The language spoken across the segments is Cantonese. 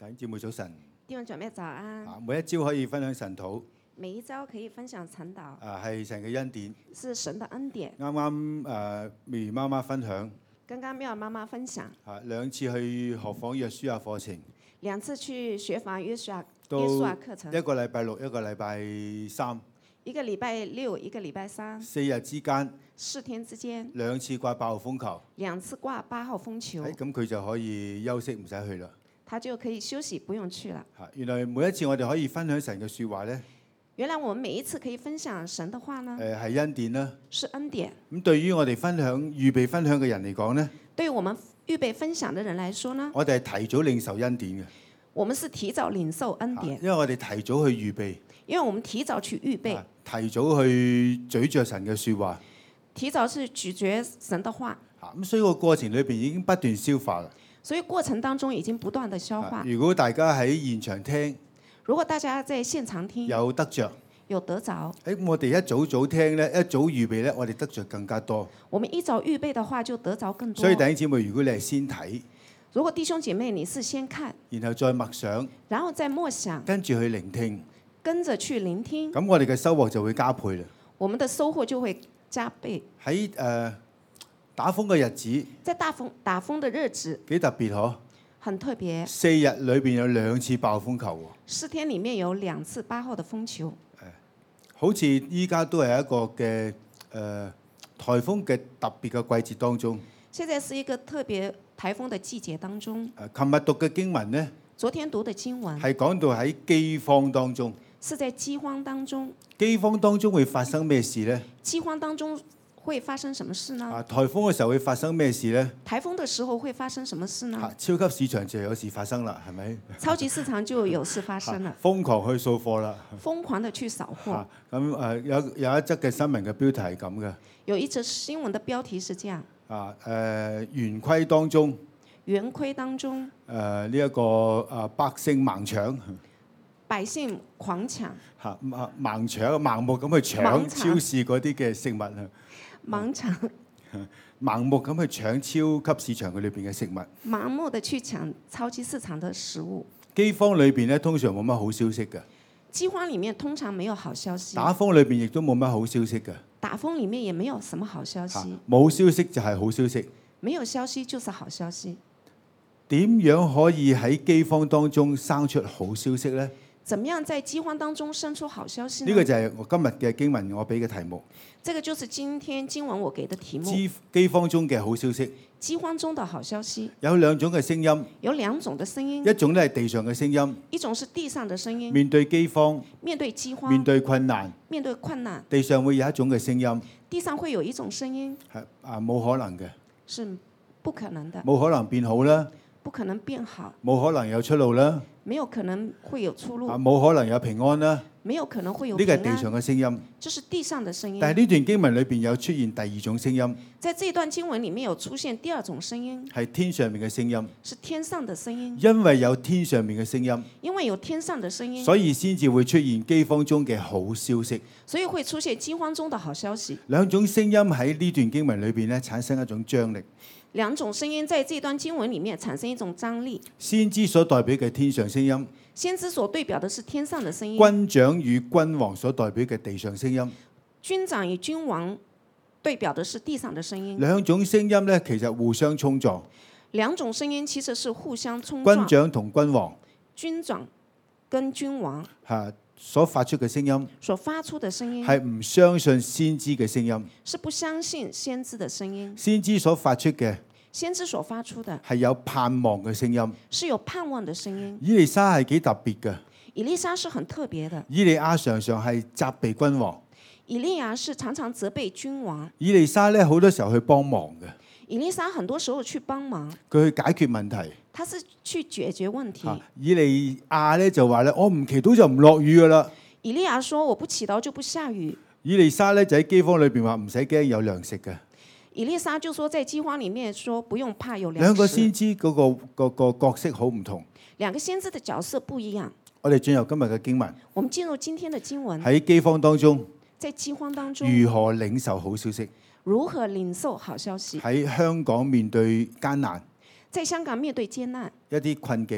弟兄姊妹早晨。 弟兄姊妹早安。 每一朝可以分享神禱。 每一朝可以分享晨禱。 係神嘅恩典。 是神的恩典。 啱啱妙兒媽媽分享。 剛剛妙兒媽媽分享。 兩次去學訪約書亞課程。 兩次去學訪約書亞課程。 一個禮拜六，一個禮拜三。 一個禮拜六，一個禮拜三。 4日之間。 4天之間。 兩次掛8號風球。 兩次掛8號風球。 咁佢就可以休息，唔使去啦。 他就可以休息，不用去了。 原來每一次我哋可以分享神嘅説話呢， 原來我們每一次可以分享神的話呢， 係恩典啦。 是恩典。 咁對於我哋預備分享嘅人嚟講呢， 對於我們預備分享嘅人來說呢， 我哋係提早領受恩典嘅。 我們是提早領受恩典， 因為我哋提早去預備。 因為我們提早去預備， 提早去咀嚼神嘅説話， 提早是咀嚼神的話。 咁所以個過程裏邊已經不斷消化啦。 所以過程當中已經不斷的消化。 如果大家喺現場聽， 如果大家在現場聽， 有得着， 有得着。 我哋一早聽咧，一早預備咧，我哋得着更加多。 我們一早預備的話，就得着更多。 所以弟兄姊妹，如果你係先睇， 如果弟兄姐妹你是先看， 然後再默想， 然後再默想， 跟住去聆聽， 跟着去聆聽， 咁我哋嘅收穫就會加倍啦。 我們的收穫就會加倍。 喺打風嘅日子， 在打風的日子， 幾特別嗬？ 很特別。 4日裏邊有2次暴風球喎。 4天裡面有2次8號的風球。 好似依家都係一個嘅颱風嘅特別嘅季節當中。 現在是一個特別颱風的季節當中。 琴日讀嘅經文呢， 昨天讀的經文係講到喺饑荒當中。 是在饑荒當中。 饑荒當中會發生咩事呢？ 饑荒當中會發生什麼事呢？ 颱風嘅時候會發生咩事呢？ 颱風的時候會發生什麼事呢？ 超級市場就有事發生啦，係咪？ 超級市場就有事發生了。 瘋狂去掃貨啦！ 瘋狂的去掃貨。 咁有一則嘅新聞嘅標題係咁嘅。 有一則新聞的標題是這樣。 圓規當中。 圓規當中。 呢一個百姓盲搶。 百姓狂搶。 盲目咁去搶超市嗰啲嘅食物啊！ 盲搶。 盲目咁去搶超級市場佢裏邊嘅食物。 盲目的去搶超級市場的食物。 饑荒裏邊咧，通常冇乜好消息嘅。 饑荒裡面通常沒有好消息。 打風裏邊亦都冇乜好消息嘅。 打風裡面也沒有什麼好消息。 冇消息就係好消息。 沒有消息就是好消息。 點樣可以喺饑荒當中生出好消息呢？ 怎麼樣在饑荒當中生出好消息呢？ 呢個就係我今日嘅經文我俾嘅題目。 這個就是今天經文我給的題目。 饑荒中嘅好消息。 饑荒中的好消息。 有兩種嘅聲音。 有兩種的聲音。 一種咧係地上嘅聲音。 一種是地上的聲音。 面對饑荒。 面對饑荒。 面對困難。 面對困難。 地上會有一種嘅聲音。 地上會有一種聲音。 係冇可能嘅。 是不可能的。 冇可能變好啦。 不可能變好。 冇可能有出路啦。 沒有可能會有出路。 冇可能有平安啦。 沒有可能會有平安。 呢個係地上嘅聲音。 這是地上的聲音。 但係呢段經文裏邊有出現第二種聲音。 在這段經文裡面有出現第二種聲音。 係天上面嘅聲音。 是天上的聲音。 因為有天上面嘅聲音。 因為有天上的聲音。 所以先至會出現饑荒中嘅好消息。 所以會出現饑荒中的好消息。 兩種聲音喺呢段經文裏邊咧產生一種張力。 兩種聲音在這段經文裡面產生一種張力。 先知所代表嘅天上聲音。 先知所對表的是天上的聲音。 軍長與君王所代表嘅地上聲音。 軍長與君王對表的是地上的聲音。 兩種聲音咧，其實互相衝撞。 兩種聲音其實是互相衝撞。 軍長同君王。 軍長跟君王。 所發出嘅聲音。 所發出的聲音。 係唔相信先知嘅聲音。 是不相信先知的聲音。 先知所發出嘅。 先知所發出的係有盼望嘅聲音， 是有盼望的聲音。 以利沙係幾特別嘅。 以利沙是很特別的。 以利亞常常係責備君王。 以利亞是常常責備君王。 以利沙咧好多時候去幫忙嘅。 以利沙很多時候去幫忙。 佢去解決問題。 他是去解決問題。 以利亞咧就話咧，我唔祈禱就唔落雨噶啦。 以利亞說：我不祈禱就不下雨。 以利沙咧就喺饑荒裏邊話唔使驚有糧食嘅。 以利沙就說在饑荒裡面說不用怕有糧食。 兩個先知嗰個角色好唔同。 兩個先知的角色不一樣。 我哋進入今日嘅經文。 我們進入今天的經文。 喺饑荒當中。 在饑荒當中。 如何領受好消息？ 如何領受好消息？ 喺香港面對艱難。 在香港面對艱難。 一啲困境。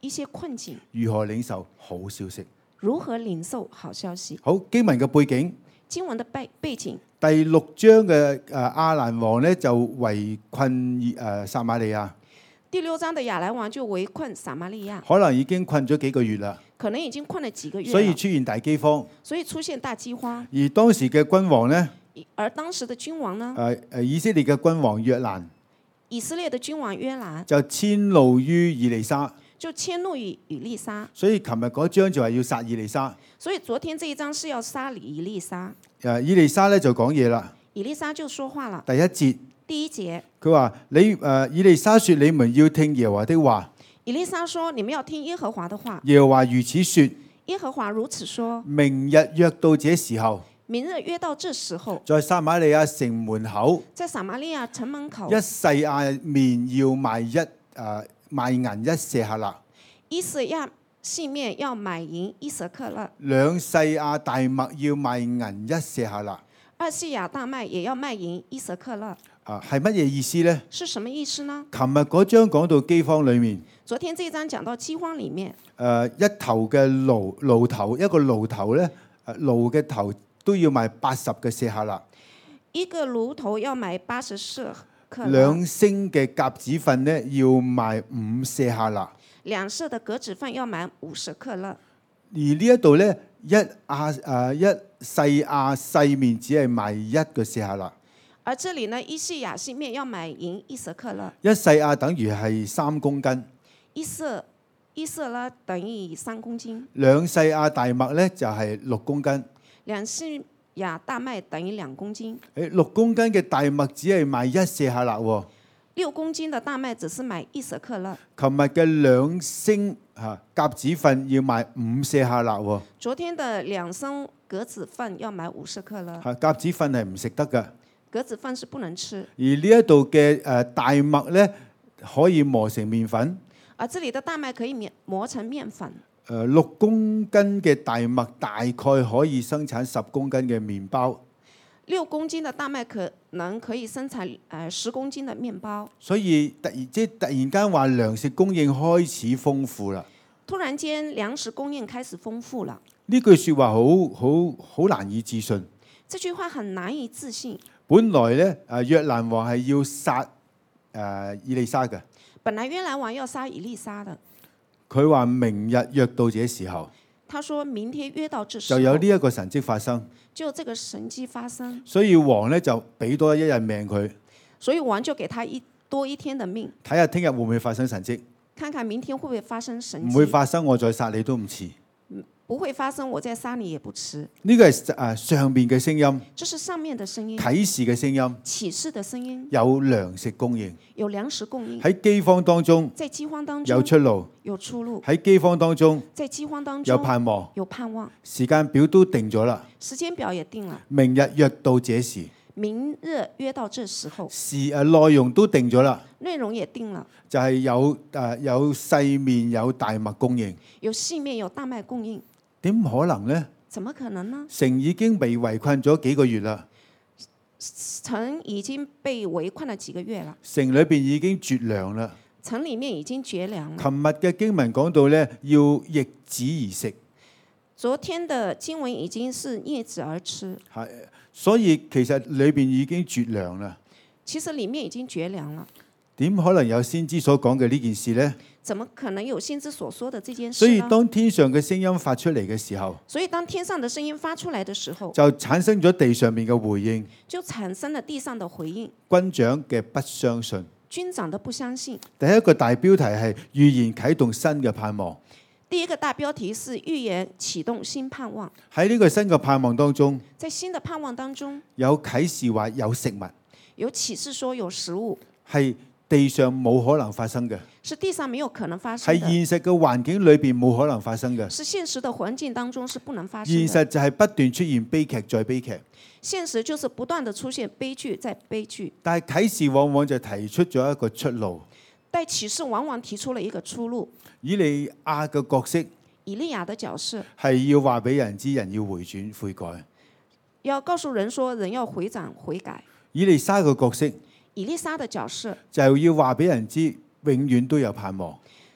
一些困境， 如何領受好消息。 如何領受好消息。 好，經文嘅背景， 經文的背景， 第6章嘅亞蘭王呢就圍困撒瑪利亞， 第6章的亞蘭王就圍困撒瑪利亞， 可能已經困咗幾個月啦， 可能已經困了幾個月了， 所以出現大饑荒。 所以出現大饑荒。 而當時嘅君王呢， 而當時的君王呢， 以色列嘅君王約蘭以色列的君王約蘭就遷怒於以利沙， 就遷怒於以利沙。 所以琴日嗰章就話要殺以利沙。 所以昨天這一章是要殺以利沙。 以利沙咧就講嘢啦， 以利沙就說話了。 第一節， 第一節， 佢話以利沙說：你們要聽耶和華的話。 以利沙說：你們要聽耶和華的話。 耶和華如此說： 耶和華如此說。 明日約到這時候， 明日約到這時候， 在撒瑪利亞城門口， 在撒瑪利亞城門口， 一細亞麵要賣銀一舍客勒， 一細亞細麵要買銀一舍客勒， 兩細亞大麥要賣銀一舍客勒。 二細亞大麥也要賣銀一舍客勒。 係乜嘢意思呢？ 是什麼意思呢？ 琴日嗰章講到饑荒裏面， 昨天這一章講到饑荒裡面， 一頭嘅驢頭，一個驢頭咧，驢嘅頭都要賣80嘅舍客勒。 一個驢頭要買80舍客勒。 兩升嘅鴿子糞咧要賣5舍客勒。 兩舍的鴿子糞要買5舍客勒。 而呢一度咧，一細亞細麵只係賣1個舍客勒。 而這裡呢，一細亞細麵要買銀1舍客勒。 一細亞等於係3公斤。 一舍呢等於3公斤。 兩細亞大麥咧就係6公斤。 兩細亞大麥等於2公斤。 6公斤嘅大麥只係賣1舍客勒喎。 6公斤的大麥只是買1舍客勒。 琴日嘅2升鴿子糞要賣5舍客勒喎。 昨天的2升鴿子糞要買5舍客勒。 鴿子糞係唔食得㗎。 鴿子糞是不能吃。 而呢一度嘅大麥咧可以磨成麵粉。 而這裡的大麥可以磨成麵粉。 6公斤嘅大麥大概可以生產10公斤嘅麵包。 6公斤的大麥可以生產10公斤的麵包。 所以突然間話糧食供應開始豐富啦。 突然間糧食供應開始豐富了。 呢句説話好難以置信。 這句話很難以置信。 本來咧約蘭王係要殺以利沙嘅。 本來約蘭王要殺以利沙的。 佢話明日約到這時候。 他說明天約到這時候。 就有呢一個神蹟發生。 就這個神蹟發生。 所以王咧就俾多1日命佢。 所以王就給他多一天的命。 睇下聽日會唔會發生神蹟。 看看明天會不會發生神蹟。 唔會發生，我再殺你都唔遲。 不會發生，我再殺你也不遲。 呢個係上面嘅聲音。 這是上面的聲音。 啟示嘅聲音。 啟示的聲音。 有糧食供應。 有糧食供應。 喺饑荒當中。 在饑荒當中。 有出路。 有出路。 喺饑荒當中。 在饑荒當中。 有盼望。 有盼望。 時間表都定咗啦。 時間表也定了。 明日約到這時。 明日約到這時候。 內容都定咗啦。 內容也定了。 就係有細麵有大麥供應。 有細麵有大麥供應。 點可能呢？ 怎麼可能呢？ 城已經被圍困咗幾個月啦。 城已經被圍困了幾個月了。 城裏邊已經絕糧啦。 城裡面已經絕糧了。 琴日嘅經文講到咧，要逆子而食。 昨天的經文已經是逆子而吃。 係，所以其實裏邊已經絕糧啦。 其實裡面已經絕糧了。 點可能有先知所講嘅呢件事呢？ 怎麼可能有先知所說的這件事呢？ 所以當天上嘅聲音發出嚟嘅時候， 所以當天上的聲音發出來的時候， 就產生咗地上面嘅回應， 就產生了地上的回應。 軍長嘅不相信， 軍長的不相信。 第一個大標題係預言啟動新嘅盼望。 第一個大標題是預言啟動新盼望。 喺呢個新嘅盼望當中， 在新的盼望當中， 有啟示話有食物， 有啟示說有食物， 係地上冇可能發生嘅， 是地上沒有可能發生嘅， 係現實嘅環境裏邊冇可能發生嘅， 是現實的環境當中是不能發生嘅。 現實就係不斷出現悲劇再悲劇， 現實就是不斷的出現悲劇再悲劇。 但係啟示往往就提出咗一個出路， 但啟示往往提出了一個出路。 以利亞嘅角色， 以利亞的角色係要話俾人知，人要回轉悔改， 要告訴人說人要回轉悔改。 以利沙嘅角色， 以利沙的角色就要話俾人知，永遠都有盼望，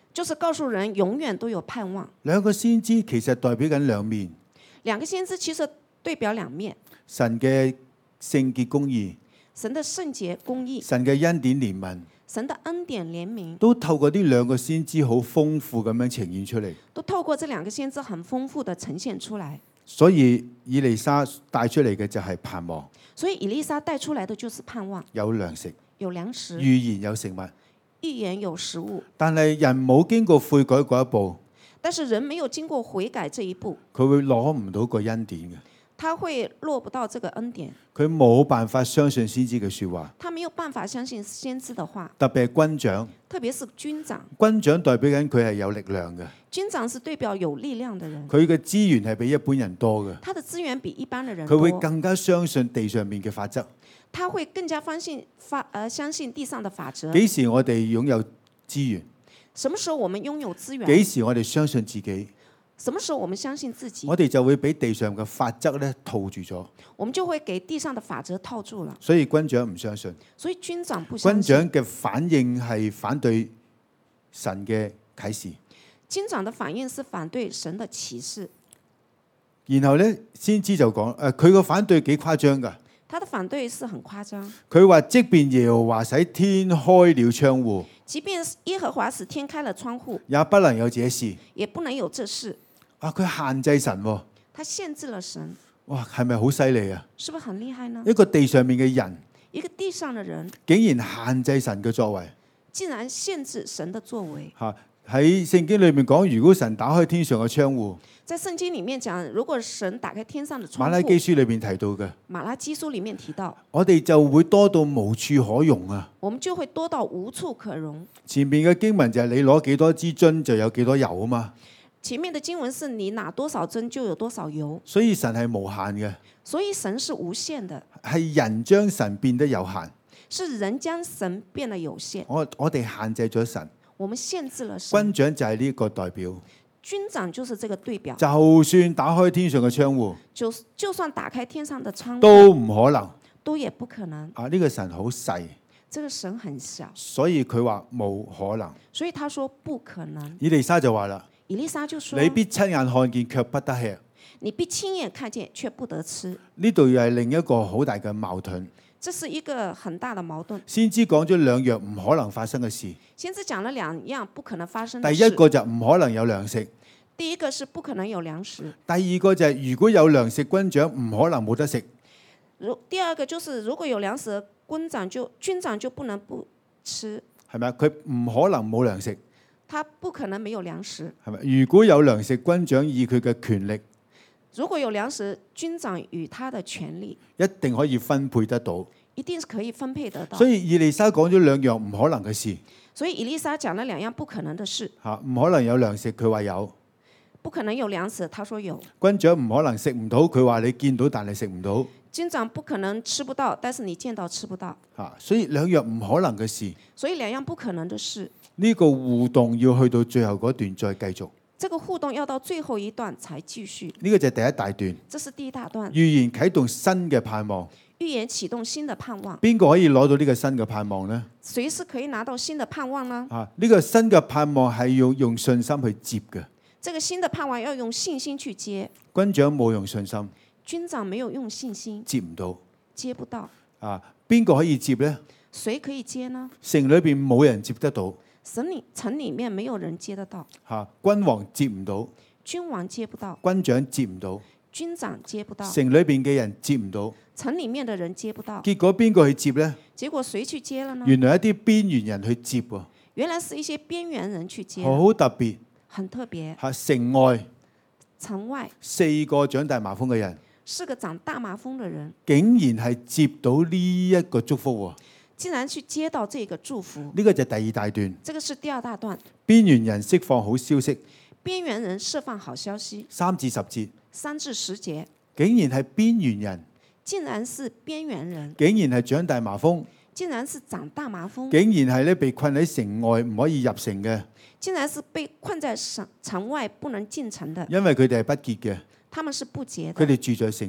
就是告訴人永遠都有盼望。 兩個先知其實代表緊兩面， 兩個先知其實對表兩面， 神嘅聖潔公義， 神的聖潔公義， 神嘅恩典憐憫， 神的恩典憐憫， 都透過呢兩個先知好豐富咁樣呈現出嚟。 都透過這兩個先知很豐富的呈現出來。 所以以利沙帶出嚟嘅就係盼望， 所以以利沙帶出來的就是盼望， 有糧食， 有糧食， 預言有食物。 預言有食物， 但係人冇經過悔改嗰一步， 但是人沒有經過悔改這一步， 佢會攞唔到個恩典嘅， 他會落不到這個恩典， 佢冇辦法相信先知嘅説話。 他沒有辦法相信先知的話， 特別係軍長， 特別是軍長， 軍長代表緊佢係有力量嘅， 軍長是對表有力量的人， 佢嘅資源係比一般人多嘅， 他的資源比一般的人佢會多， 更加相信地上面嘅法則。 他會更加相信地上的法則。 幾時我哋擁有資源？ 什麼時候我們擁有資源？ 幾時我哋相信自己？ 什麼時候我們相信自己？ 我哋就會俾地上嘅法則咧套住咗。 我們就會給地上的法則套住了。 所以軍長唔相信， 所以軍長不相軍信。 長嘅反應係反對神嘅啟示。 軍長的反應是反對神的啟示。 然後咧，先知就講佢個反對幾誇張㗎。 他的反對是很誇張。 佢話：即便耶和華使天開了窗戶， 即便耶和華使天開了窗戶， 也不能有這事。 也不能有這事。 啊！佢限制神喎。 他限制了神。 哇！係咪好犀利啊？ 是不是很厲害呢？ 一個地上面嘅人， 一個地上的人， 竟然限制神嘅作為。 竟然限制神的作為。 嚇！喺聖經裏面講，如果神打開天上嘅窗戶， 在聖經裡面講，如果神打開天上的窗戶， 馬拉基書裏面提到嘅， 馬拉基書裡面提到， 我哋就會多到無處可容啊！ 我們就會多到無處可容。 前面嘅經文就係你攞幾多支樽就有幾多油啊嘛。 前面的經文是你拿多少針就有多少油， 所以神係無限嘅， 所以神是無限的， 係人將神變得有限。 是人將神變得有限。 我哋限制咗神， 我們限制了神。 軍長就係呢個代表。 軍長就是這個對表。 就算打開天上嘅窗戶， 就算打開天上的窗戶， 都唔可能。 都也不可能。 啊！呢個神好細， 這個神很小， 所以佢話冇可能。 所以他說不可能。 以利沙就話啦。 以利沙就說： 你必親眼看見，卻不得吃。 你必親眼看見，卻不得吃。 呢度又係另一個好大嘅矛盾。 這是一個很大的矛盾。 先知講咗兩樣唔可能發生嘅事。 先知講了兩樣不可能發生的事。 第一個就唔可能有糧食。 第一個是不可能有糧食。 第二個就係如果有糧食，軍長唔可能冇得食。 第二個就是如果有糧食，軍長就不能不吃。 係咪啊？佢唔可能冇糧食。 他不可能沒有糧食。 係咪？如果有糧食，軍長以佢嘅權力， 如果有糧食，軍長與他的權力一定可以分配得到。 一定是可以分配得到。 所以以利沙講咗兩樣唔可能嘅事。 所以以利沙講了兩樣不可能的事。 嚇，唔可能有糧食，佢話有。 不可能有糧食，他說有。 軍長唔可能食唔到，佢話你見到但係食唔到。 軍長不可能吃不到，但是你見到吃不到。 嚇，所以兩樣唔可能嘅事。 所以兩樣不可能的事。 呢個互動要去到最後嗰段再繼續。 這個互動要到最後一段才繼續。 呢個就係第一大段。 這是第一大段。 預言啟動新嘅盼望。 預言啟動新的盼望。 邊個可以攞到呢個新嘅盼望呢？ 誰是可以拿到新的盼望呢？ 呢個新嘅盼望係要用信心去接嘅。 這個新的盼望要用信心去接。 軍長冇用信心。 軍長沒有用信心。 接唔到。 接不到。 邊個可以接呢？ 誰可以接呢？ 城裏邊冇人接得到。 城裡面沒有人接得到。 君王接唔到。 君王接不到。 軍長接唔到。 軍長接不到。 城裏邊嘅人接唔到。 城裡面的人接不到。 結果邊個去接呢？ 結果誰去接了呢？ 原來一啲邊緣人去接喎。 原來是一些邊緣人去接。 好特別。 很特別。 城外。 城外。 4個長大麻風嘅人。 4個長大麻風的人。 竟然係接到呢一個祝福喎。 竟然去接到這個祝福。 呢個就係第二大段。 這個是第二大段。 邊緣人釋放好消息。 邊緣人釋放好消息。 3至10節。 3至10節。 竟然係邊緣人。 竟然是邊緣人。 竟然係長大麻風。 竟然是長大麻風。 竟然係咧被困喺城外唔可以入城嘅。 竟然是被困在城外不能進城的。 因為佢哋係不潔嘅。 他們是不潔的。 佢哋住在城外。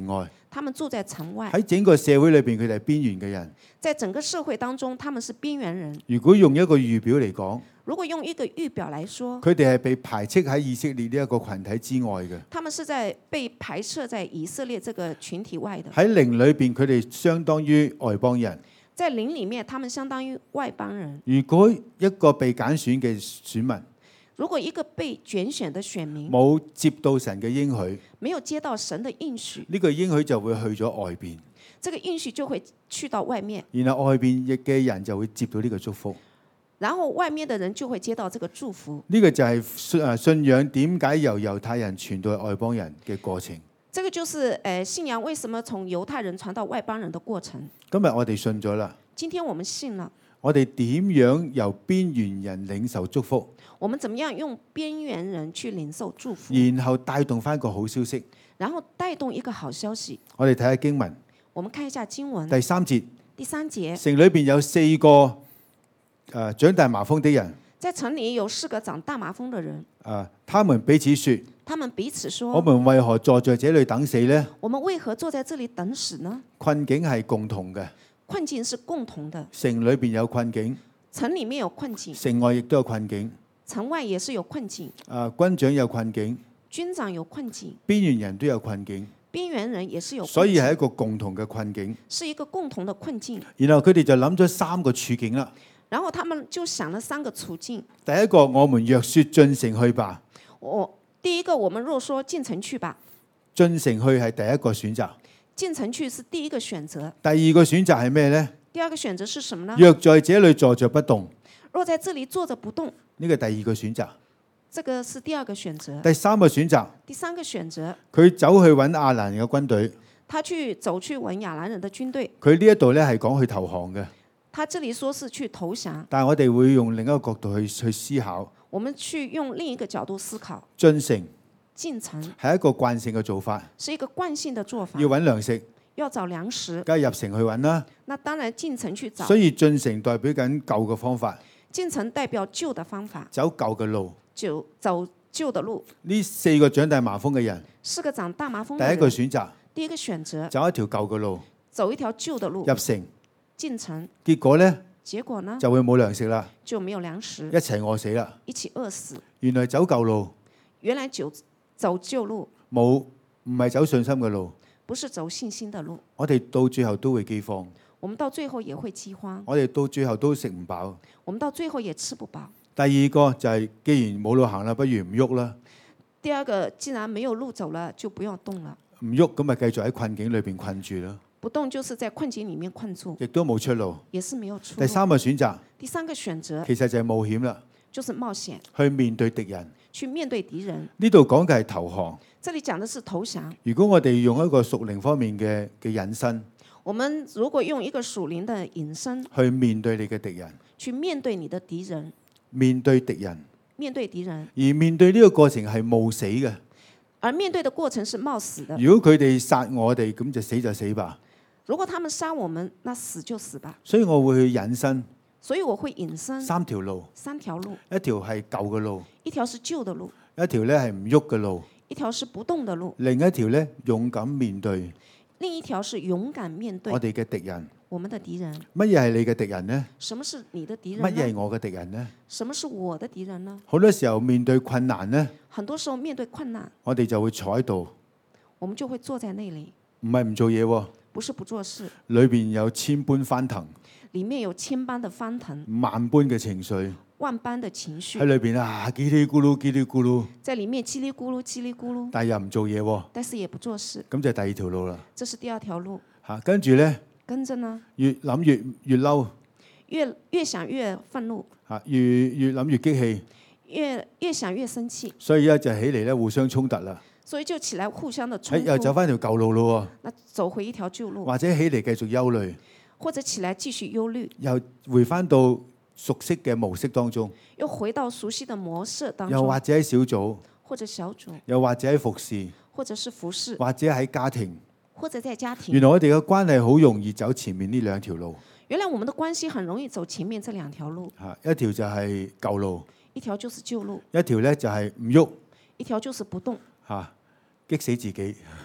他們住在城外， 喺整個社會裏邊，佢哋係邊緣嘅人。 在整個社會當中，他們是邊緣人。 如果用一個預表嚟講， 如果用一個預表來說， 佢哋係被排斥喺以色列呢一個群體之外嘅。 他們是在被排斥在以色列這個群體外的。 喺靈裏邊，佢哋相當於外邦人。 在靈裡面，他們相當於外邦人。 如果一個被揀選嘅選民， 如果一個被揀選的選民冇接到神嘅應許， 沒有接到神的應許， 呢個應許就會去咗外邊， 這個應許就會去到外面， 然後外邊亦嘅人就會接到呢個祝福。 然後外面的人就會接到這個祝福。 呢個就係信仰點解由猶太人傳到外邦人嘅過程。 這個就是信仰為什麼從猶太人傳到外邦人的過程。 今日我哋信咗啦， 今天我們信了， 我哋點樣由邊緣人領受祝福？ 我們怎麼樣用邊緣人去領受祝福， 然後帶動翻個好消息。 然後帶動一個好消息。 我哋睇下經文， 我們看一下經文第3節， 第3節， 城裏邊有4個長大麻風的人， 在城裡有4個長大麻風的人， 他們彼此說： 他們彼此說： 我們為何坐在這裏等死呢？ 我們為何坐在這裡等死呢？ 困境係共同嘅， 困境是共同的， 城裏邊有困境， 城裡面有困境， 城外亦都有困境。 城外也是有困境， 軍長有困境， 軍長有困境， 邊緣人都有困境， 邊緣人也是有困境， 所以係一個共同嘅困境。 是一個共同的困境。 然後佢哋就諗咗3個處境啦。 然後他們就想了3個處境。 第一個，我們若說進城去吧， 第一個，我們若說進城去吧， 進城去係第一個選擇。 進城去是第一個選擇。 第二個選擇係咩呢？ 第二個選擇是什麼呢？ 若在這裏坐着不動， 若在這裡坐着不動， 呢個第二個選擇。 這個是第二個選擇。 第3個選擇， 第3個選擇， 佢走去揾亞蘭嘅軍隊。 他走去揾亞蘭人的軍隊。 佢呢一度咧係講去投降嘅。 他這裡說是去投降， 但係我哋會用另一個角度去思考。 我們去用另一個角度思考。 進城進城係一個慣性嘅做法， 是一個慣性的做法。 要揾糧食， 要找糧食， 梗係入城去揾啦。 那當然進城去找。 所以進城代表緊舊嘅方法， 進城代表舊的方法， 走舊嘅路， 走舊的路。 呢4個長大麻風嘅人 4個長大麻風的第人， 一個選擇， 第一個選擇走一條舊嘅路， 走一條舊的路入城， 進城， 結果呢， 結果呢就會冇糧食啦， 就沒有糧食， 一齊餓死啦。 一起餓死。 原來走舊路， 原來走舊路， 唔係走信心嘅路， 不是走信心的路。 我哋到最後都會饑荒， 我們到最後也會饑荒， 我哋到最後都食唔飽。 我們到最後也吃不飽。 第二個就係既然冇路行啦，不如唔喐啦。 第二個，既然沒有路走了，就不要動了。 唔喐咁咪繼續喺困境裏邊困住啦。 不動就是在困境裡面困住， 亦都冇出路。 也是沒有出路。 第3個選擇， 第3個選擇其實就係冒險啦， 就是冒險， 去面對敵人。 去面對敵人。 呢度講嘅係投降。 這裡講的是投降。 如果我哋用一個屬靈方面嘅引申， 我們如果用一個屬靈的引申去面對你嘅敵人， 去面對你的敵人， 面對敵人， 面對敵人， 而面對呢個過程係冒死嘅。 而面對的過程是冒死的。 如果佢哋殺我哋，咁就死就死吧。 如果他們殺我們，那死就死吧。 所以我會去引申， 所以我會引申 3條路， 3條路， 一條係舊嘅路， 一條是舊的路， 一條咧係唔喐嘅路， 一條是不動的路， 另一條咧勇敢面對另一條是勇敢面對我哋嘅敵人。 我們的敵人。 乜嘢係你嘅敵人呢？ 什麼是你的敵人乜呢？ 嘢係我嘅敵人呢？ 什麼是我的敵人呢？ 好多時候面對困難呢， 很多時候面對困難， 我哋就會坐喺度， 我們就會坐在那裡， 唔係唔做嘢喎， 不是不做事， 裏邊有千般翻騰， 裡面有千般的翻騰， 萬般嘅情緒萬般的情喺緒， 裏邊啊，嘰哩咕嚕，嘰哩咕嚕， 在裡面嘰里咕嚕，嘰里咕嚕， 但係又唔做嘢喎， 但是也不做事， 咁就係第二條路啦。 這是第二條路。 嚇，跟住咧跟着呢， 越諗越嬲， 越想越憤怒， 嚇越諗越激氣， 越想越生氣， 所以咧就起嚟咧互相衝突啦。 所以就起來互相的衝又走突， 翻條舊路咯那走回一條舊喎， 路， 或者起嚟繼續憂慮， 或者起來繼續憂慮， 又回翻到熟悉嘅模式當中， 又回到熟悉的模式當中， 又或者喺小組， 或者小組， 又或者喺服侍， 或者是服侍， 或者喺家庭。 或者在家庭原。來我哋嘅關係好容易走前面呢2條路， 原來我們的關係很容易走前面這2條路， 嚇一條就係舊路， 一條就是舊路， 一條咧就係唔喐， 一條就是不動， 嚇激死自己。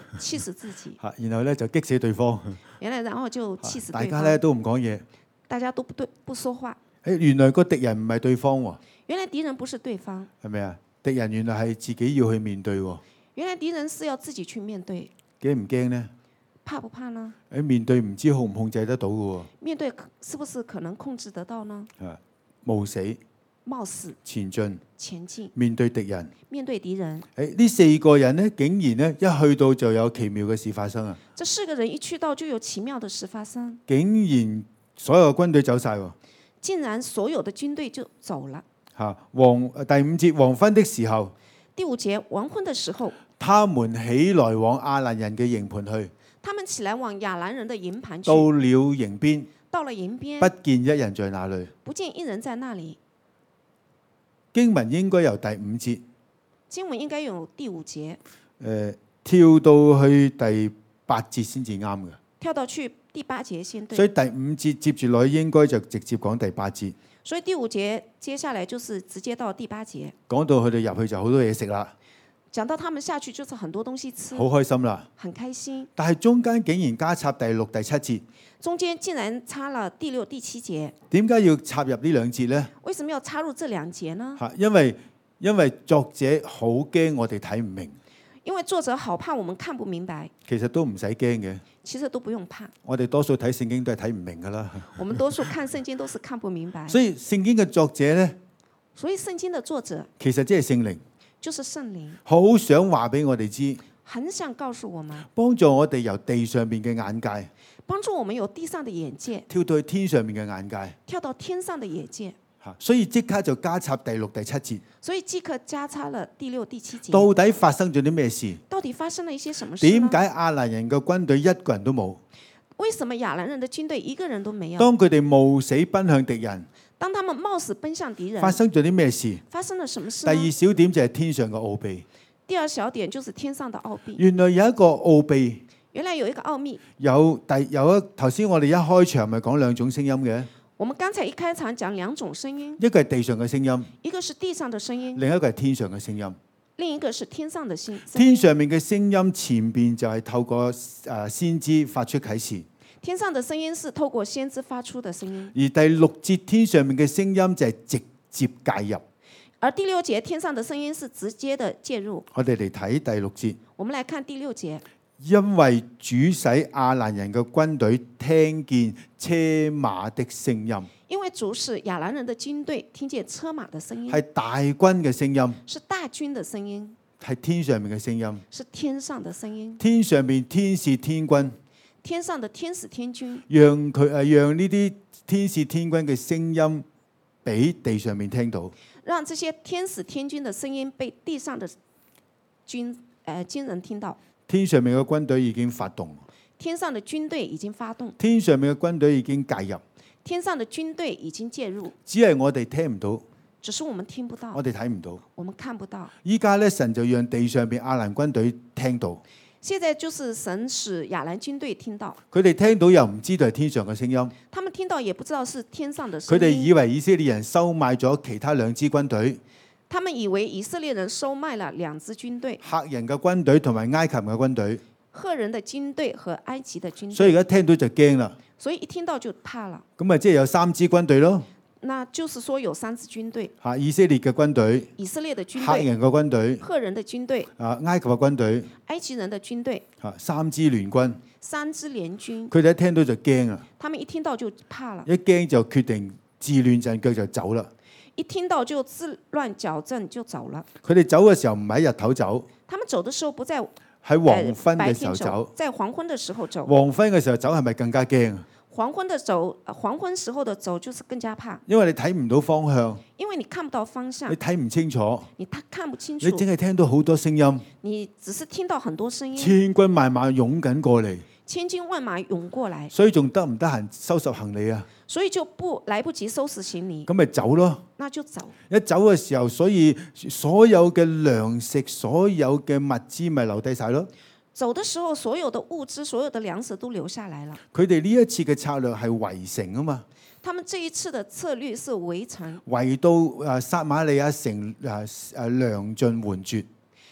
氣死自己， 嚇，然後咧就激死對方， 然後就氣死大對方， 家咧都唔講嘢。 大家都不說話。 原來個敵人唔係對方喎， 原來敵人不是對方， 係咪啊？敵人原來係自己要去面對喎， 原來敵人是要自己去面對， 驚唔驚呢？ 怕不怕呢？ 面對唔知控唔控制得到嘅喎， 面對是不是可能控制得到呢？ 冒死冒死前進， 前進， 面對敵人。 面對敵人。 呢四個人呢，竟然呢一去到就有奇妙嘅事發生啊！ 這四個人一去到就有奇妙的事發生， 竟然所有軍隊走晒喎。 竟然所有的軍隊就走了。 第五節黃昏的時候， 第五節黃昏的時候， 他們起來往亞蘭人嘅營盤去。 他們起來往亞蘭人的營盤去。 到了營邊， 到了營邊， 不見一人在那裏。 不見一人在那裡。 經文應該由第五節， 經文應該有第五節， 跳到去第八節先至啱嘅。 跳到去第八節先對。 所以第五節接住落去應該就直接講第八節。 所以第五節接下來就是直接到第八節。 講到佢哋入去就好多嘢食啦， 講到他們下去就是很多東西吃， 好開心啦。 很開心。 但係中間竟然加插第六、第七節， 中間竟然插了第六、第七節。 點解要插入呢兩節呢？ 為什麼要插入這兩節呢？ 因為作者好驚我哋睇唔明。 因為作者好怕我們看不明白。 其實都唔使驚嘅， 其實都不用怕。 我哋多數睇聖經都係睇唔明噶啦。 我們多數看聖經都是看不明白。 所以聖經嘅作者呢， 所以聖經的作者其實即係聖靈， 就是聖靈， 好想話俾我哋知， 很想告訴我們， 幫助我哋由地上面嘅眼界， 幫助我們有地上的眼界， 跳到去天上面嘅眼界。 跳到天上的眼界。 所以即刻就加插第六、第七節。 所以即刻加插了第六、第七節。 到底發生咗啲咩事？ 到底發生了一些什麼事呢？ 點解亞蘭人嘅軍隊一個人都冇？ 為什麼亞蘭人的軍隊一個人都沒有？ 當佢哋冒死奔向敵人， 當他們冒死奔向敵人， 發生咗啲咩事？ 發生了什麼事第呢？ 二小點就係天上嘅奧秘。 第二小點就是天上的奧秘。 原來有一個奧秘， 原來有一個奧秘。 頭先我哋一開場咪講兩種聲音嘅。 我們剛才一開場講兩種聲音， 一個係地上嘅聲音， 一個是地上的聲音， 另一個係天上嘅聲音。 另一個是天上的聲音。 天上面嘅聲音前邊就係透過先知發出啟示， 天上的聲音是透過先知發出的聲音。 而第六節天上面嘅聲音就係直接介入。 而第六節天上的聲音是直接的介入。 我哋嚟睇第六節。 我們來看第六節。 因為主使亞蘭人嘅軍隊聽見車馬的聲音， 因為主使亞蘭人的軍隊聽見車馬的聲音， 係大軍嘅聲音， 是大軍的聲音， 係天上面嘅聲音， 是天上的聲音， 天上面天使天軍， 天上的天使天軍， 讓呢啲天使天軍嘅聲音俾地上面聽到， 讓這些天使天軍的聲音被地上的軍人聽到。 天上面嘅軍隊已經發動， 天上的軍隊已經發動， 天上面嘅軍隊已經介入， 天上的軍隊已經介入， 只係我哋聽唔到， 只是我們聽不到， 我哋睇唔到， 我們看不到。 依家咧神就讓地上邊亞蘭軍隊聽到， 現在就是神使亞蘭軍隊聽到， 佢哋聽到又唔知道係天上嘅聲音， 他們聽到也不知道是天上的聲音， 佢哋以為以色列人收買咗其他兩支軍隊。 他們以為以色列人收買了兩支軍隊， 赫人嘅軍隊同埋埃及嘅軍隊， 赫人的軍隊和埃及的軍隊。 所以而家聽到就驚啦。 所以一聽到就怕了。 咁咪即係有三支軍隊咯。 那就是說有三支軍隊。 以色列嘅軍隊， 以色列的軍隊， 赫人嘅軍隊， 赫人的軍隊， 埃及嘅軍隊， 埃及人的軍隊， 三支聯軍。 三支聯軍。 佢哋一聽到就驚啊！ 他們一聽到就怕了。 一驚就決定自亂陣腳就走啦。 一聽到就自亂腳陣就走了。 佢哋走嘅時候唔係喺日頭走， 他們走的時候不在喺黃昏嘅時候走。 在黃昏的時候走。 黃昏嘅時候走係咪更加驚啊？ 黃昏時候的走就是更加怕。 因為你睇唔到方向， 因為你看不到方向， 你睇唔清楚， 你看不清楚， 你淨係聽到好多聲音， 你只是聽到很多聲音， 千軍萬馬湧緊過嚟， 千軍萬馬湧過來， 所以仲得唔得閒收拾行李啊？ 所以就來不及收拾行李， 咁咪走咯。 那就走。 一走嘅時候，所以所有嘅糧食、所有嘅物資咪留低晒咯。 走的時候，所有的物資、所有的糧食都留下來了。 佢哋呢一次嘅策略係圍城啊嘛。 他們這一次的策略是圍城， 圍到撒瑪利亞城糧盡援絕，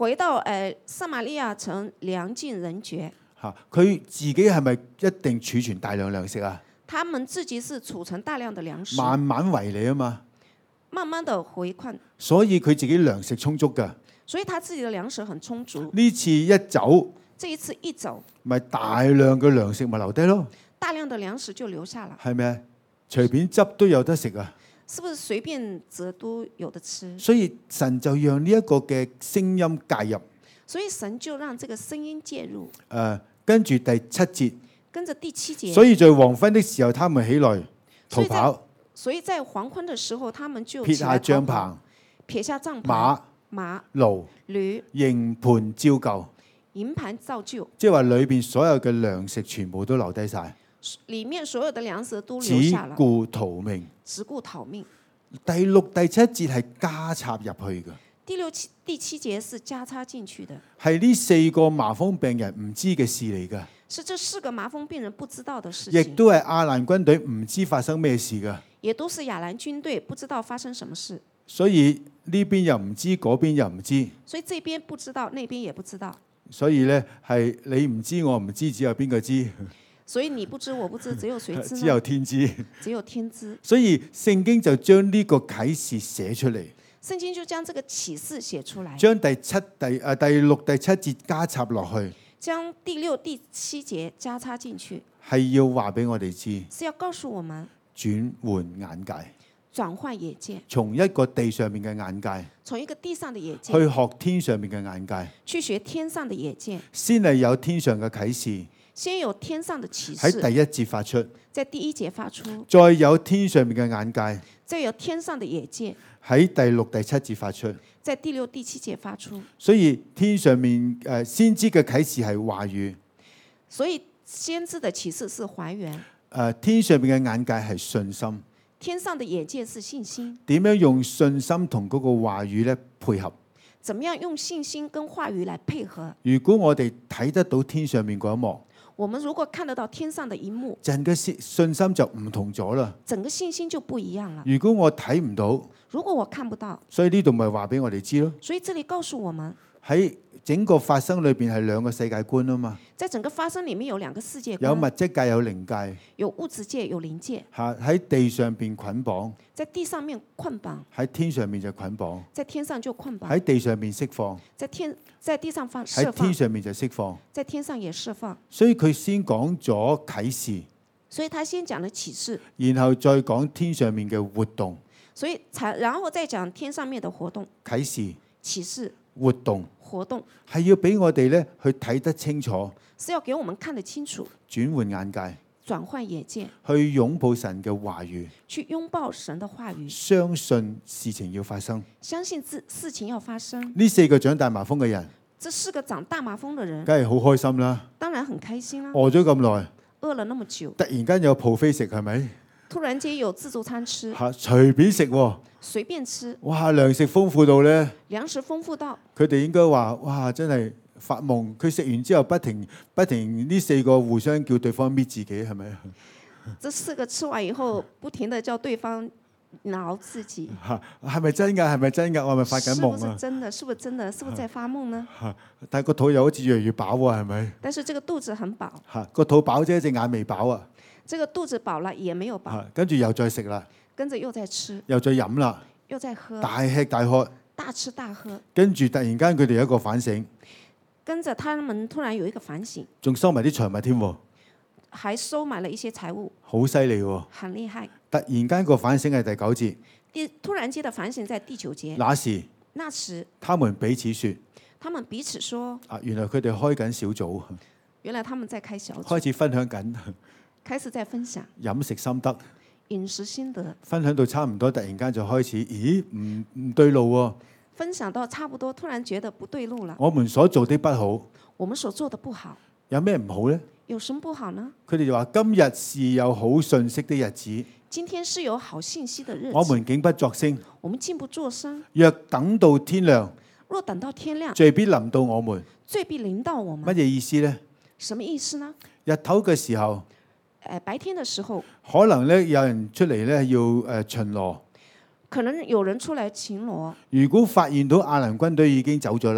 回到撒瑪利亞城，糧盡人絕。 嚇，佢自己係咪一定儲存大量糧食啊？ 他們自己是儲存大量的糧食， 慢慢為你啊嘛， 慢慢的回困， 所以佢自己糧食充足㗎。 所以他自己的糧食很充足。 呢次一走， 這一次一走， 咪大量嘅糧食咪留低咯， 大量的糧食就留下了， 係咪啊？隨便執都有得食啊！ 是不是隨便折都有得吃？ 所以神就讓呢一個嘅聲音介入。 所以神就讓這個聲音介入。 跟住第7節， 跟着第7節， 所以在黃昏的時候，他們起來逃跑， 所以在黃昏的時候，他們就撇下帳棚、 撇下帳篷、馬、 驢、 驢、 營盤照舊， 營盤照舊， 即係話裏邊所有嘅糧食全部都留低晒， 裡面所有的糧食都只留下了， 顧逃命。 只顧逃命。 第6、第7節係加插入去嘅， 第7節是加插進去的， 係呢4個麻風病人唔知嘅事嚟㗎， 是這4個麻風病人不知道的事亦情， 都係亞蘭軍隊唔知發生咩事㗎。 也都是亞蘭軍隊不知道發生什麼事， 所以呢邊又唔知，嗰邊又唔知， 所以這邊不知道，那邊也不知道， 所以呢，係你唔知我唔知，只有邊個知？ 所以你不知我不知，只有誰知呢？ 只有天知。 只有天知。 所以聖經就將呢個啟示寫出嚟， 聖經就將這個啟示寫出來， 將第6、第7節加插落去， 將第6、第7節加插進去， 係要話俾我哋知， 是要告訴我們轉換眼界， 轉換眼界， 從一個地上面嘅眼界， 從一個地上的眼界去學天上面嘅眼界， 去學天上的眼界， 先係有天上嘅啟示， 先有天上的啟喺示， 第1節發出， 在第1節發出， 再有天上面嘅眼界， 再有天上的眼界， 喺第6、第7節發出。 在第6、第7節發出。 所以天上面先知嘅啟示係話語， 所以先知的啟示是還原， 天上面嘅眼界係信心。 天上的眼界是信心， 點樣用信心同嗰個話語咧配合？ 怎麼樣用信心跟話語來配合？ 如果我哋睇得到天上面嗰一幕， 我們如果看得到天上的一幕， 人嘅信心就唔同咗啦。 整個信心就不一樣了。 如果我睇唔到， 如果我看不到， 所以呢度咪話俾我哋知咯。 所以這裡告訴我們， 喺整個發生裏邊係兩個世界觀啊嘛。 在整個發生裡面有兩個世界觀， 有物質界有靈界， 有物質界有靈界。 嚇喺地上邊捆綁， 在地上面捆綁， 喺天上面就捆綁， 在天上就捆綁， 喺地上面釋放， 在地上放喺釋放， 天上面就釋放。 在天上也釋放。 所以佢先講咗啟示， 所以他先講了啟示， 然後再講天上面嘅活動。 所以然後再講天上面的活動。 啟示、 啟示、 活動活動係要俾我哋咧去睇得清楚， 是要給我們看得清楚， 轉換眼界， 轉換眼界， 去擁抱神嘅話語， 去擁抱神的話語， 相信事情要發生。 相信事情要發生。 呢4個長大麻風嘅人， 這4個長大麻風的人， 梗係好開心啦！ 當然很開心啦。 餓咗咁耐， 餓了那麼久， 突然間有 buffet 食，係咪？ 突然間有自助餐吃， 嚇，隨便食喎！ 隨便吃， 哇，糧食豐富到咧， 糧食豐富到， 佢哋應該話：哇，真係發夢！佢食完之後不停呢4個互相叫對方搣自己，係咪？ 這4個吃完以後，不停地叫對方撓自己。 嚇，係咪真㗎？係咪真㗎？我係咪發緊夢啊？ 是不是真的？是不是真的？是不是在發夢呢？ 嚇！但係個肚又好似越嚟越飽喎，係咪？ 但是這個肚子很飽。 嚇，個肚飽啫，隻眼未飽啊！ 這個肚子飽了也沒有飽， 跟住又再食啦， 跟着又在吃， 又再飲啦， 又在喝， 大吃大喝， 大吃大喝。 跟住突然間佢哋有一個反省， 跟着他們突然有一個反省， 仲收埋啲財物添喎， 還收買了一些財物， 好犀利喎！ 很厲害。 突然間個反省係第9節， 突然間的反省在第9節。 那時， 他們彼此說， 說， 原來佢哋開緊小組， 原來他們在開小組， 開始分享緊， 開始在分享飲食心得， 飲食心得， 分享到差唔多，突然間就開始，咦，唔對路喎！ 分享到差不多，突然覺得不對路了。 我們所做的不好， 我們所做的不好， 有咩唔好呢？ 有什麼不好呢？ 佢哋就話：今日是有好信息的日子。 今天是有好信息的日子。 我們竟不作聲。 我們竟不作聲。 若等到天亮， 若等到天亮， 罪必臨到我們。 罪必臨到我們。 乜嘢意思呢？ 什麼意思呢？ 日頭嘅時候， 白天的時候， 可能咧有人出嚟咧要巡邏。 可能有人出來巡邏。 如果發現到亞蘭軍隊已經走咗啦，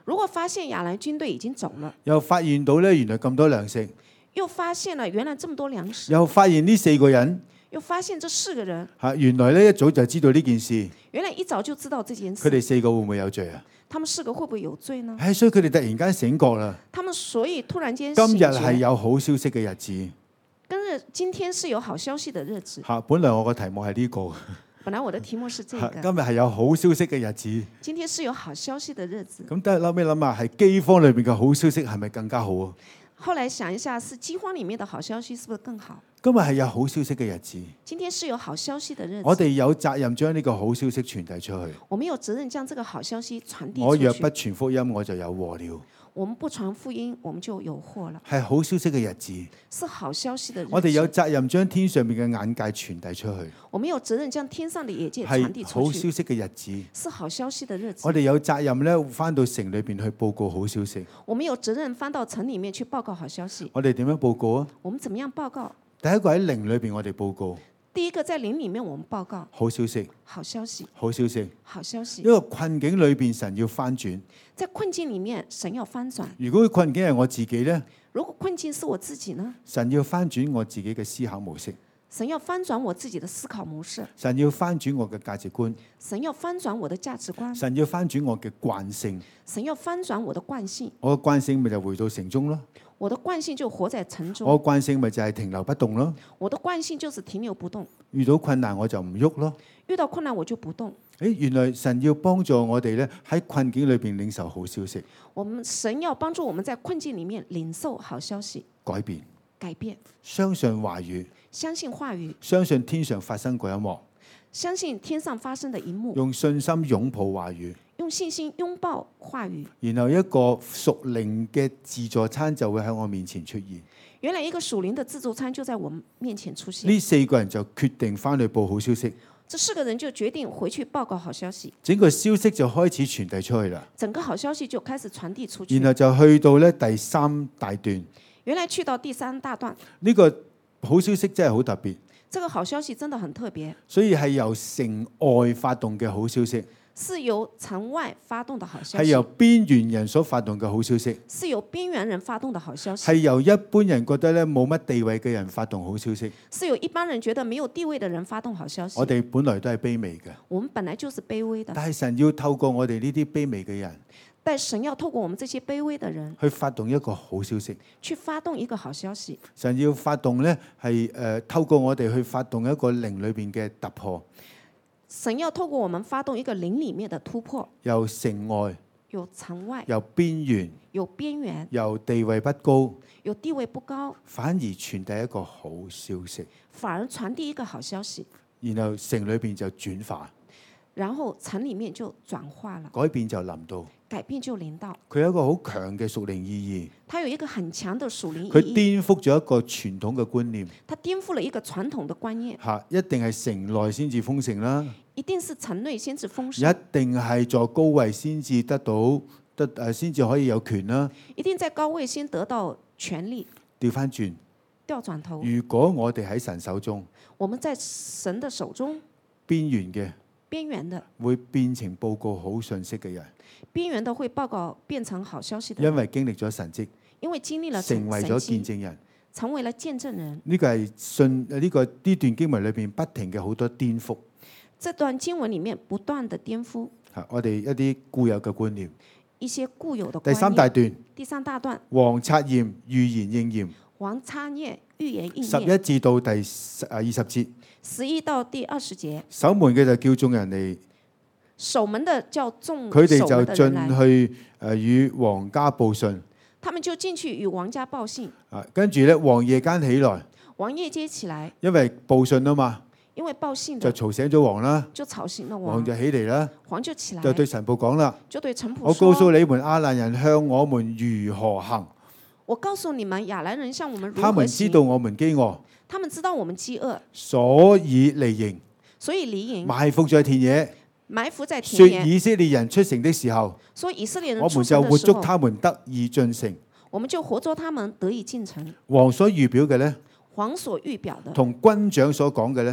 如果發現亞蘭軍隊已經走了， 又發現到咧原來咁多糧食， 又發現了原來這麼多糧食， 又發現呢4個人又發現這4個人原來咧一早就知道呢件事， 原來一早就知道這件佢哋事， 4個會唔會有罪啊？ 他們4個會不會有罪呢？ 所以佢哋突然間醒覺啦。 他們所以突然間今醒覺， 日係有好消息嘅日子。 今天是有好消息的日子。 本來我個題目係呢個， 本來我的題目是這今個， 日係有好消息嘅日子。 今天是有好消息的日子。 咁得後尾諗下，係饑荒裏邊嘅好消息係咪更加好啊？ 後來想一下，是饑荒裡面的好消息是不是更好？ 今日係有好消息嘅日子， 今天是有好消息的日子。 我哋有責任將呢個好消息傳遞出去。 我們有責任將這個好消息傳遞出去。 我若不傳福音，我就有禍了。 我們不傳福音，我們就有禍了。 係好消息嘅日子， 是好消息的日子。 我哋有責任將天上面嘅眼界傳遞出去。 我們有責任將天上的眼界傳遞係好出去。 消息嘅日子， 是好消息的日子。 我哋有責任咧翻到城裏邊去報告好消息。 我們有責任翻到城裡面去報告好消息。 我哋點樣報告啊？ 我們怎麼樣報告？ 第一個喺靈裏邊我哋報告第一個在靈裡面我們報告好消息， 好消息， 好消息。 好消息。 因為困境裏邊神要翻轉。 在困境裡面，神要翻轉。 如果困境係我自己呢？ 如果困境是我自己呢？ 神要翻轉我自己嘅思考模式。 神要翻轉我自己的思考模式。 神要翻轉我嘅價值觀。 神要翻轉我的價值觀。 神要翻轉我嘅慣性。 神要翻轉我的慣性。 我嘅慣性咪就回到城中咯。 我的慣性就活在城中。 我嘅慣性咪就係停留不動咯。 我的慣性就是停留不動。 遇到困難我就唔喐咯。 遇到困難我就不動。 原來神要幫助我哋咧喺困境裏邊領受好消息。 神要幫助我們在困境裡面領受好消息。 改變。 改變。 相信話語。 相信話語。 相信天上發生嗰一幕。 相信天上發生的一幕。 用信心擁抱話語。 用信心擁抱話語。 然後一個屬靈嘅自助餐就會喺我面前出現。 原來一個屬靈的自助餐就在我們面前出現。 呢4個人就決定翻去報好消息。 這4個人就決定回去報告好消息。 整個消息就開始傳遞出去啦。 整個好消息就開始傳遞出去。 然後就去到咧第3大段。 原來去到第3大段。 呢個好消息真係好特別。 這個好消息真的很特別。 所以係由城外發動嘅好消息。 是由城外發動的好消息， 係由邊緣人所發動嘅好消息， 是由邊緣人發動的好消息， 係由一般人覺得咧冇乜地位嘅人發動好消息， 是由一般人覺得沒有地位的人發動好消息。 我哋本來都係卑微嘅， 我們本來就是卑微的， 但係神要透過我哋呢啲卑微嘅人， 但神要透過我們這些卑微的人去發動一個好消息， 去發動一個好消息。 神要發動咧係透過我哋去發動一個靈裏邊嘅突破。 神要透過我們發動一個靈裡面的突破， 由城外， 有城外， 由邊緣， 有邊緣， 由地位不高， 有地位不高， 反而傳遞一個好消息， 反而傳遞一個好消息， 然後城裏邊就轉化， 然後城裡面就轉化了， 改變就臨到， 改變就臨到。 佢有一個好強嘅屬靈意義， 它有一個很強的屬靈意義， 佢顛覆咗一個傳統嘅觀念， 它顛覆了一個傳統的觀念。 一定係城內先至豐盛啦， 一定是城內先至豐盛， 一定係在高位先至先至可以有權啦。 一定在高位先得到權力。 調翻轉， 調轉頭， 如果我哋喺神手中， 我們在神的手中， 邊緣嘅邊緣的會變成報告好信息嘅人， 邊緣的會報告變成好消息的人， 因為經歷咗神蹟， 因為經歷了成為咗見證人。 成為了見證人。 呢個係呢段經文裏邊不停嘅好多顛覆。 這段經文裡面不斷的顛覆我哋一啲固有嘅觀念。 一些固有的觀第念。 3大段， 第3大段， 王察驗預言應驗。 王察驗預言應驗。 11至到第20節。 11到第20節。 守門嘅就叫眾人嚟。 守門的叫眾佢哋就進去與王家報信。 他們就進去與王家報信。 跟住咧，王夜間起來。 王夜間起來。 因為報信啊嘛。 因為報信就嘈醒咗王啦。 就吵醒了王。 王就起嚟啦。 王就起來。 就對臣僕講啦。 就對臣僕說： 我告訴你們亞蘭人向我們如何行。 我告訴你們亞蘭人向我們如何行。 他們知道我們飢餓。 他們知道我們飢餓。 所以離營。 所以離營。 埋伏在田野。 埋伏在田野。 說以色列人出城的時候。 說以色列人我們就活捉他們得以進城。 我們就活捉他們得以進城。 王所預表嘅呢？ 王所預表的。 同軍長所講嘅呢？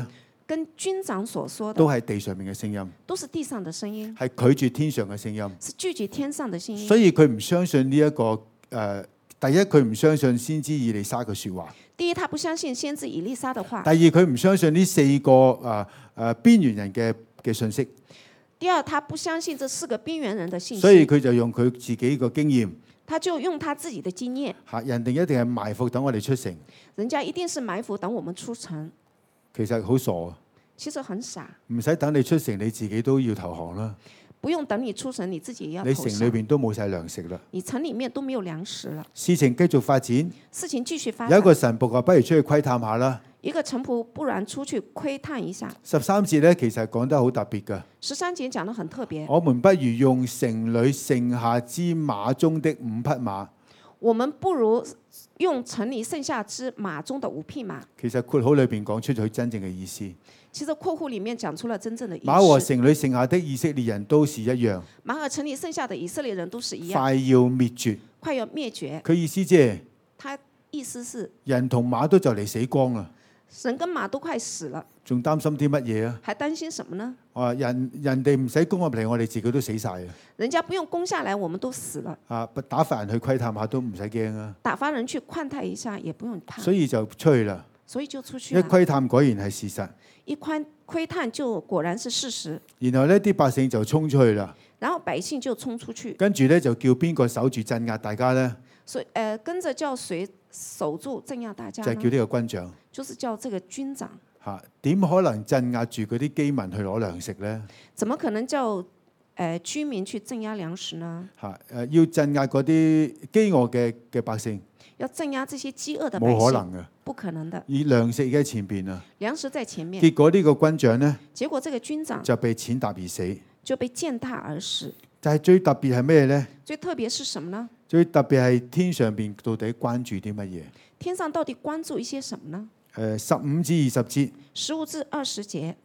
跟軍長所說的都係地上面嘅聲音， 都是地上的聲音， 係拒絕天上嘅聲音。 是拒絕天上的聲音。 所以佢唔相信呢、一個第一佢唔相信先知以利沙嘅説話。 第一，他不相信先知以利沙的話。 第二，佢唔相信呢4個邊緣人嘅信息。 第二，他不相信這4個邊緣人的信息。 所以佢就用佢自己個經驗。 他就用他自己的經驗。 人哋一定係埋伏等我哋出城。 人家一定是埋伏等我們出城。 其實好傻啊！ 其實很傻。 唔使等你出城，你自己都要投降啦。 不用等你出城，你自己也要投降。 你城裏邊都冇晒糧食啦。 你城裡面都沒有糧食了。 事情繼續發展。 事情繼續發展。 有一個神僕話：不如出去窺探下啦。 一個臣僕不然出去窺探一下。 13節咧，其實講得好特別㗎。 13節講得很特別。 我們不如用城裏剩下之馬中的5匹馬。 我們不如用城裡剩下之馬中的5匹馬。 其實括號裏邊講出咗真正嘅意思。 其實括弧裡面講出了真正的意思。 馬和城裏剩下的以色列人都是一樣。 馬和城裡剩下的以色列人都是一樣。 快要滅絕。 快要滅絕。 佢意思即係， 他意思是人同馬都就嚟死光啦。 神跟馬都快死了。 仲擔心啲乜嘢啊？ 還擔心什麼呢？ 人哋唔使攻入嚟，我哋自己都死晒啊！ 人家不用攻下來，我們都死了。 打發人去窺探下都唔使驚啊！ 打發人去窺探一下也不用怕。 所以就出去啦。 所以就出去。 一窺探果然係事實。 一窺探就果然是事實。 然後呢啲百姓就衝出去啦。 然後百姓就衝出去。 跟住呢，就叫邊個守住鎮壓大家呢？ 所以跟着叫誰守住鎮壓大家呢？ 就係叫呢個軍長。 就是叫這個軍長。 點可能鎮壓住嗰啲饑民去攞糧食呢？ 怎麼可能叫居民去鎮壓糧食呢？ 要鎮壓嗰啲飢餓嘅百姓。 要鎮壓這些飢餓的百姓。 冇可能嘅。 不可能的。 而糧食喺前邊啊。 糧食在前面。 結果呢個軍長呢？ 結果這個軍長就被踐踏而死。 就被踐踏而死。 但係最特別係咩呢？ 最特別是什麼呢？ 最特別係天上邊到底關注啲乜嘢？ 天上到底關注一些什麼呢 ？15至20節。 15至20節。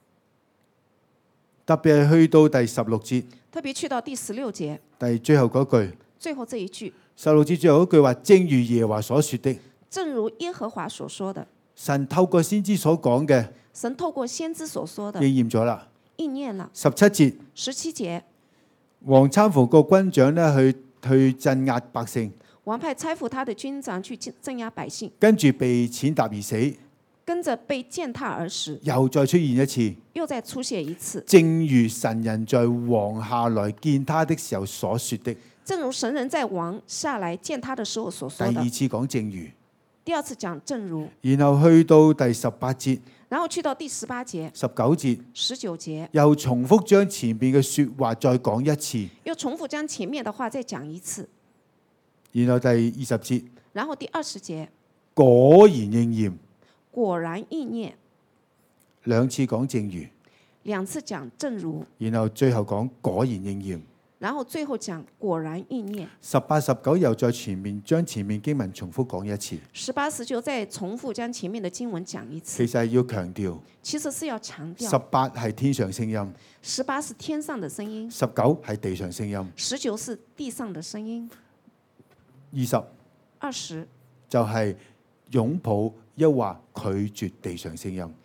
特別係去到第16節。 特別去到第16節。 最後嗰句。 最後這一句。 16節最後嗰句話，正如耶和華所說的。 正如耶和華所說的。 神透過先知所講嘅。 神透過先知所說的。 應驗咗啦。 應驗了。 17節。 17節。 王攙扶個軍長呢去鎮壓百姓。 王派差付他的軍長去鎮壓百姓。 跟住被踐踏而死。 跟着被踐踏而死。 又再出現一次。 又再出現一次。 正如神人在王下來見他的時候所說的。 正如神人在王下來見他的時候所說的。 第二次講正如。 第二次講正如。 然後去到第18節。 然後去到第18節。 19節。 19節。 又重複將前面嘅說話再講一次。 又重複將前面的話再講一次。 然後第20節。 然後第20節。 果然應驗。 果然應驗。 兩次講正如。 兩次講正如。 然後最後講果然應驗。 然後最後講果然應驗。 18、19又再將前面經文重複講一次。 18、19再重複將前面的經文講一次。 其實係要強調。 其實是要強調。 18係天上聲音。 18是天上的聲音。 19係地上聲音。 19是地上的聲音。20 就係擁抱抑或拒絕地上聲音。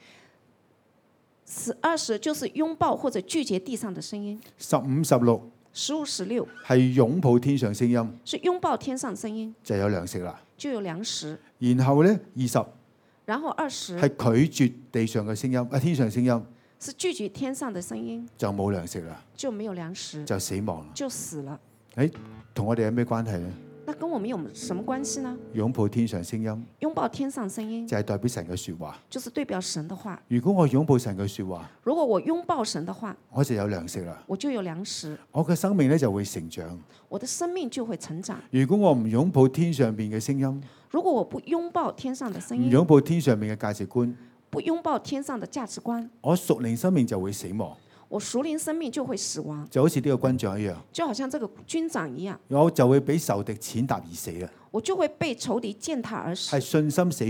20就是擁抱或者拒絕地上的聲音。 15、16。 15、16 係擁抱天上聲音。 是擁抱天上聲音。 就有糧食啦。 就有糧食。 然後呢20。 然後20。 係拒絕地上嘅聲音，天上聲音。 是拒絕天上的聲音。 就冇糧食啦。 就沒有糧食。 就死亡啦。 就死了。 同我哋有咩關係呢？ 那跟我們有什麼關係呢？ 擁抱天上聲音。 擁抱天上聲音。 就係代表神嘅說話。 就是代表神的話。 如果我擁抱神嘅說話。 如果我擁抱神的話。 我就有糧食啦。 我就有糧食。 我嘅生命呢就會成長。 我的生命就會成長。 如果我唔擁抱天上邊嘅聲音。 如果我不擁抱天上的聲音。 唔擁抱天上面嘅價值觀。 不擁抱天上的價值觀。 我屬靈生命就會死亡。 我屬靈生命就會死亡。 就好似呢個軍長一樣。 就好像這個軍長一樣。 我就會俾仇敵踐踏而死啦。 我就會被仇敵踐踏而死。 係信心死咗。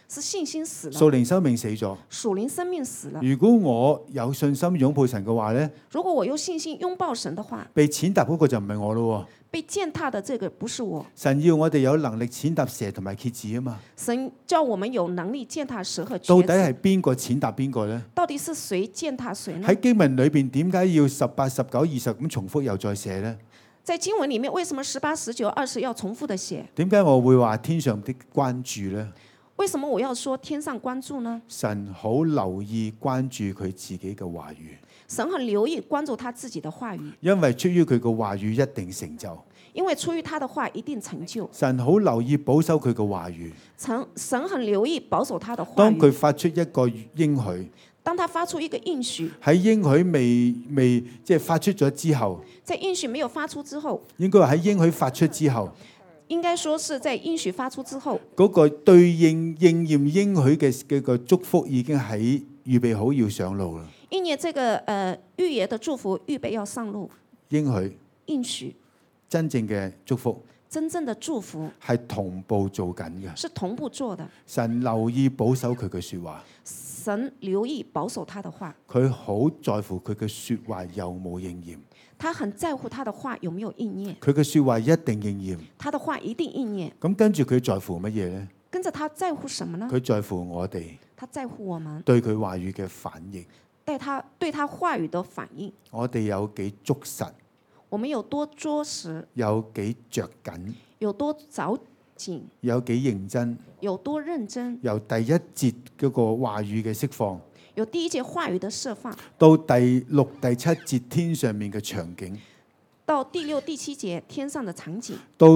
是信心死了， 屬靈生命死咗。 屬靈生命死了。 如果我有信心擁抱神嘅話呢， 如果我有信心擁抱神的話， 被踐踏嗰個就唔係我咯。 被踐踏的這個不是我。 神要我哋有能力踐踏蛇同埋蠍子啊嘛。 神叫我們有能力踐踏蛇和到蠍子。 底係邊個踐踏邊個呢？ 到底是誰踐踏誰呢？ 喺經文裏邊點解要18、19、20咁重複又再寫呢？ 在經文裡面，為什麼18、19、20要重複的寫？ 點解我會話天上的關注呢？ 為什麼我要說天上關注呢？ 神好留意關注佢自己嘅話語， 神很留意關注他自己的話語， 因為出於佢嘅話語一定成就。 因為出於他的話一定成就。 神好留意保守佢嘅話語。 神很留意保守他的話當佢語。 發出一個應許， 當他發出一個應許， 喺應許未即係發出咗之後， 在應許沒有發出之後， 應該話喺應許發出之後， 應該說是在應許發出之後， 嗰個對應驗應許嘅個祝福已經喺預備好要上路啦。 應驗這個預言的祝福預備要上路。應許真正嘅祝福， 真正的祝福係同步做緊嘅。 是同步做的。 神留意保守佢嘅説話， 神留意保守他的話， 佢好在乎佢嘅説話有冇應驗。 他很在乎他的話有沒有應驗。 佢嘅説話一定應驗。 他的話一定應驗。 咁跟住佢在乎乜嘢呢？ 跟着他在乎什麼呢？ 佢在乎我哋他在乎我們對佢話語嘅反應。 對他話語的反應。 我哋有幾捉實， 我們有多捉實， 有幾着緊， 有多找緊， 有幾認真， 有多認真。 由第一節嗰個話語嘅釋放， 有第一節話語的釋放， 到第6、第7節天上面嘅場景， 到第6、第7節天上的場景， 到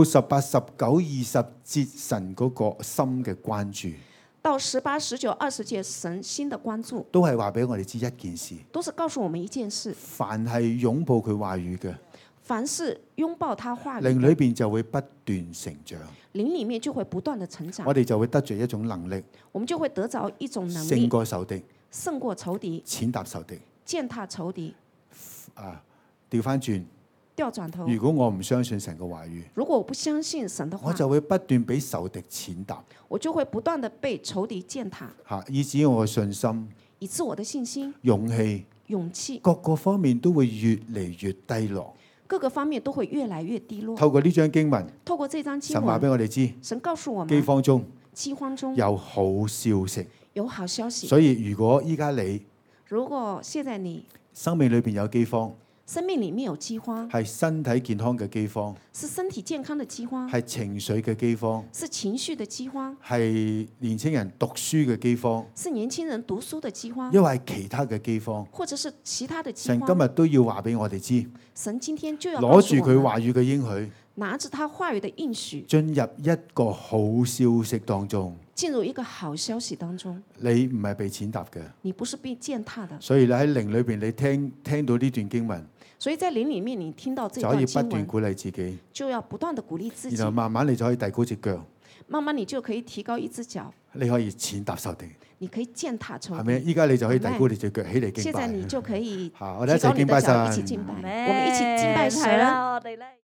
18、19、20節神嗰個心嘅關注， 到18、19、20節神心的關注， 都係話俾我哋知一件事： 都是告訴我們一件事。 凡係擁抱佢話語嘅， 凡是擁抱他話語的， 靈裏邊就會不斷成長， 靈裡面就會不斷的成長。 我哋就會得着一種能力， 我們就會得着一種能勝力， 過仇敵， 勝過仇敵， 踐踏仇敵。 踐踏仇敵。 調翻轉， 調轉頭， 如果我唔相信神嘅話語， 如果我不相信神的話， 我就會不斷俾仇敵踐踏， 我就會不斷的被仇敵踐踏， 以至我嘅信心、 以致我的信心、 勇氣勇氣各個方面都會越嚟越低落。 各個方面都會越來越低落。 透過呢章經文， 透過這章經神話俾文， 我哋知， 神告訴我們， 饑荒中饑荒中有好消息。 有好消息。 所以如果依家你如果現在你生命裏邊有饑荒， 生命裡面有饑荒， 係身體健康嘅饑荒， 是身體健康的饑荒， 係情緒嘅饑荒， 是情緒的饑荒， 係年青人讀書嘅饑荒， 是年輕人讀書的饑荒， 因為係其他嘅饑荒。 或者是其他的饑神今荒。 日都要話俾我哋知， 神今天就要攞住告訴我們， 佢話語嘅應許， 拿着他話語的應許， 進入一個好消息當中。 進入一個好消息當中。 你唔係被踐踏嘅， 你不是被踐踏的， 所以你喺靈裏邊，你聽到呢段經文， 所以在靈裡面你聽到這就可以段經文， 不斷鼓勵自己， 就要不斷的鼓勵自己然後，慢慢你就可以遞高隻腳， 慢慢你就可以提高一隻腳， 你可以踐踏仇敵， 你可以踐踏仇係咪？ 敵。 依家你就可以遞高你隻腳起嚟敬拜現在你。就可以嚇，我哋一齊提高你敬拜的腳，一起神。 敬拜，我們一起敬拜神。 係啦，我哋咧。